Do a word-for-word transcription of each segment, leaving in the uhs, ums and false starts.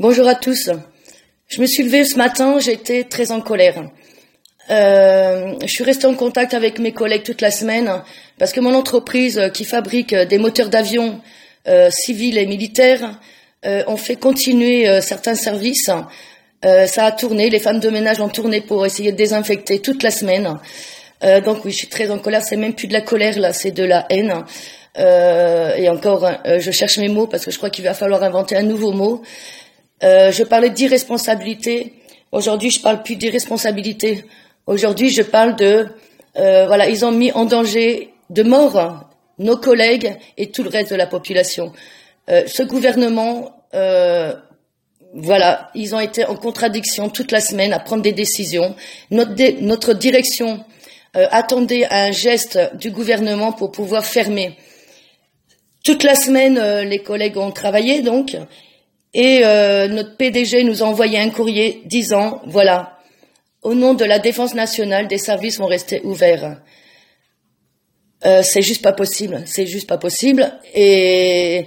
Bonjour à tous. Je me suis levée ce matin, j'étais très en colère. Euh, je suis restée en contact avec mes collègues toute la semaine parce que mon entreprise qui fabrique des moteurs d'avion euh, civils et militaires euh, ont fait continuer euh, certains services. Euh, ça a tourné, les femmes de ménage ont tourné pour essayer de désinfecter toute la semaine. Euh, donc oui, je suis très en colère, c'est même plus de la colère là, c'est de la haine. Euh, et encore, euh, je cherche mes mots parce que je crois qu'il va falloir inventer un nouveau mot. Euh, je parlais d'irresponsabilité. Aujourd'hui, je parle plus d'irresponsabilité. Aujourd'hui, je parle de, euh, voilà, ils ont mis en danger de mort nos collègues et tout le reste de la population. Euh, ce gouvernement, euh, voilà, ils ont été en contradiction toute la semaine à prendre des décisions. Notre, dé, notre direction euh, attendait un geste du gouvernement pour pouvoir fermer. Toute la semaine, euh, les collègues ont travaillé, donc. Et euh, notre P D G nous a envoyé un courrier disant, voilà, au nom de la défense nationale, des services vont rester ouverts. Euh, c'est juste pas possible, c'est juste pas possible. Et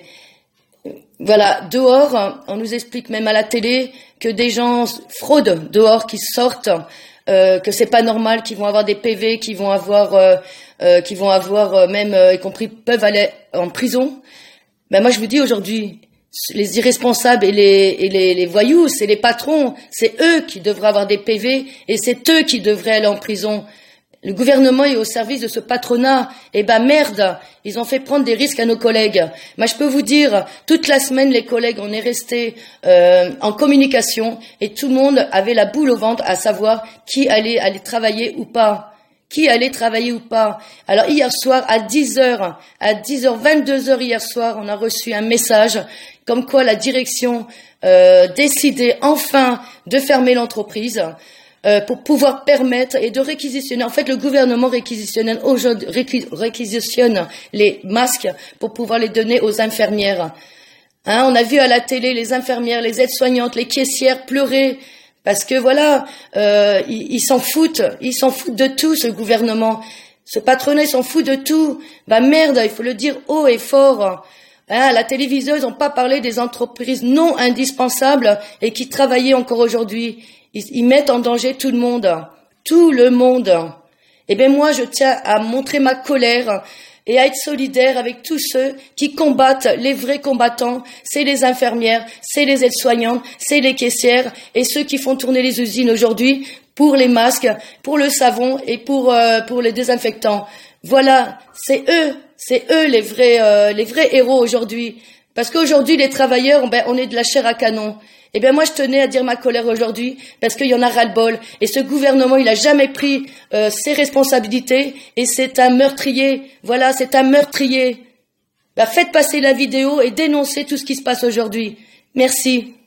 voilà, dehors, on nous explique même à la télé que des gens fraudent dehors, qui sortent, euh, que c'est pas normal, qu'ils vont avoir des P V, qu'ils vont avoir, euh, euh, qu'ils vont avoir euh, même, euh, y compris, peuvent aller en prison. Ben moi je vous dis aujourd'hui, les irresponsables et les, et les, les voyous, c'est les patrons, c'est eux qui devraient avoir des P V et c'est eux qui devraient aller en prison. Le gouvernement est au service de ce patronat. Eh ben merde, ils ont fait prendre des risques à nos collègues. Moi, je peux vous dire, toute la semaine, les collègues, on est restés euh, en communication et tout le monde avait la boule au ventre à savoir qui allait aller travailler ou pas. Qui allait travailler ou pas. Alors hier soir, à dix heures, à dix heures, vingt-deux heures hier soir, on a reçu un message comme quoi la direction euh, décidait enfin de fermer l'entreprise euh, pour pouvoir permettre et de réquisitionner. En fait, le gouvernement réquisitionne aujourd'hui réquisitionne les masques pour pouvoir les donner aux infirmières. Hein, on a vu à la télé les infirmières, les aides-soignantes, les caissières pleurer. Parce que voilà, euh, ils, ils s'en foutent, ils s'en foutent de tout, ce gouvernement. Ce patronat, il s'en fout de tout. Bah merde, il faut le dire haut et fort. Hein, à la télévision, ils n'ont pas parlé des entreprises non indispensables et qui travaillaient encore aujourd'hui. Ils, ils mettent en danger tout le monde, tout le monde. Eh bien moi, je tiens à montrer ma colère et à être solidaire avec tous ceux qui combattent, les vrais combattants, c'est les infirmières, c'est les aides-soignantes, c'est les caissières et ceux qui font tourner les usines aujourd'hui pour les masques, pour le savon et pour euh, pour les désinfectants. Voilà, c'est eux, c'est eux les vrais euh, les vrais héros aujourd'hui. Parce qu'aujourd'hui les travailleurs, ben on est de la chair à canon. Eh bien moi je tenais à dire ma colère aujourd'hui parce qu'il y en a ras-le-bol et ce gouvernement il a jamais pris euh, ses responsabilités et c'est un meurtrier. Voilà, c'est un meurtrier. Ben, faites passer la vidéo et dénoncez tout ce qui se passe aujourd'hui. Merci.